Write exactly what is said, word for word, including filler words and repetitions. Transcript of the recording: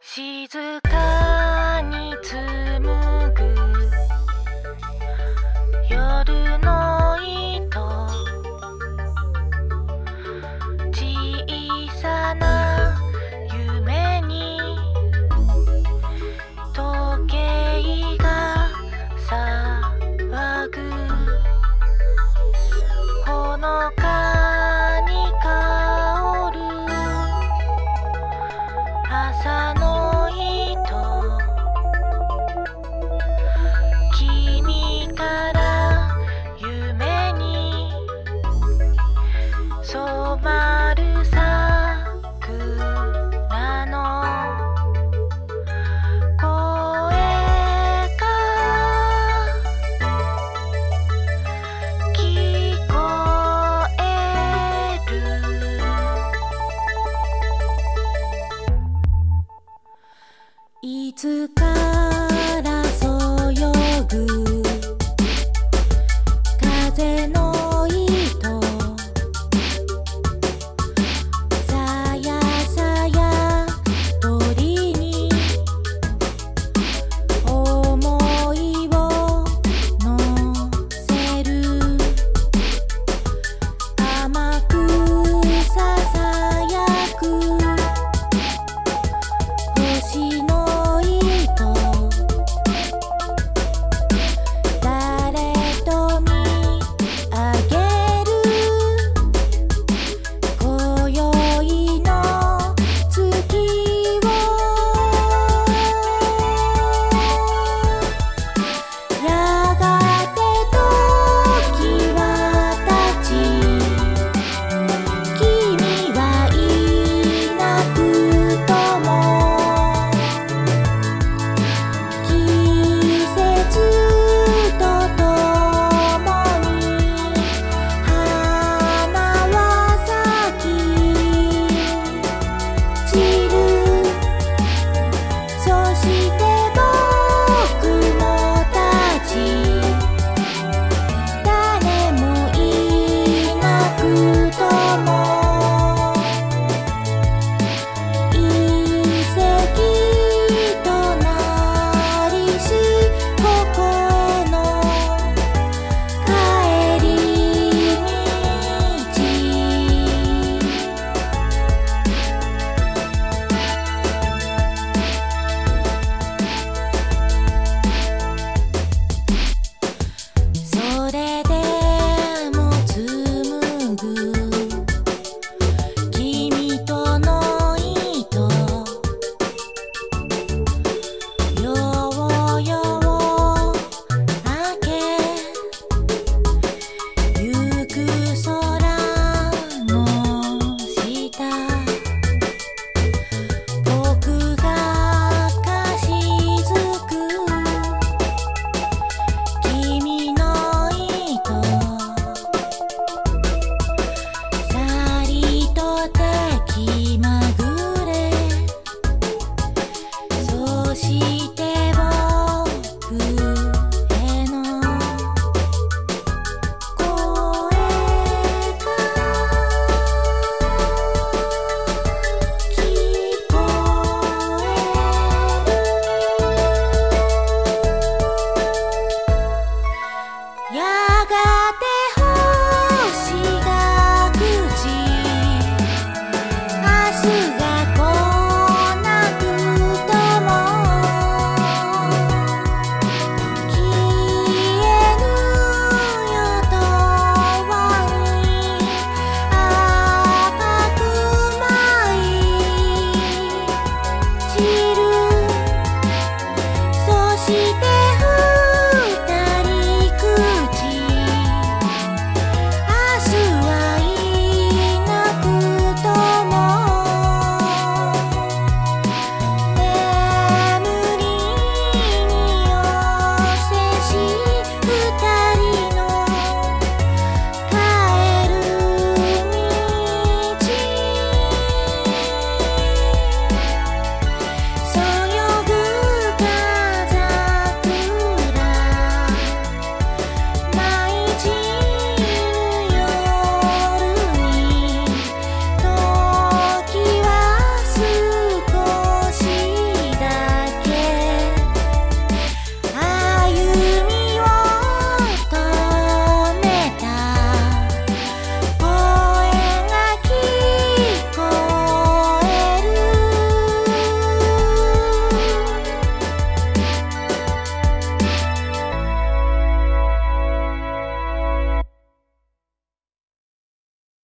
静かに紡ぐ夜の糸、小さな夢に時計が騒ぐ、ほのかに香る朝の糸、君から夢に染まる桜の声が聞こえる。いつからそよぐ風の糸、さやさや鳥に思いを乗せる、甘くささやく星の糸、誰と見上げる今宵の月を、やがて時は経ち、君はいなくとも季節とともに花は咲き散る、そして僕も立ち、誰もいなくとも一石となりし、ここへの帰り道。それでも紡ぐ君との糸、ようよう明けゆく空の下、僕がかしずく君の糸、さりとてきま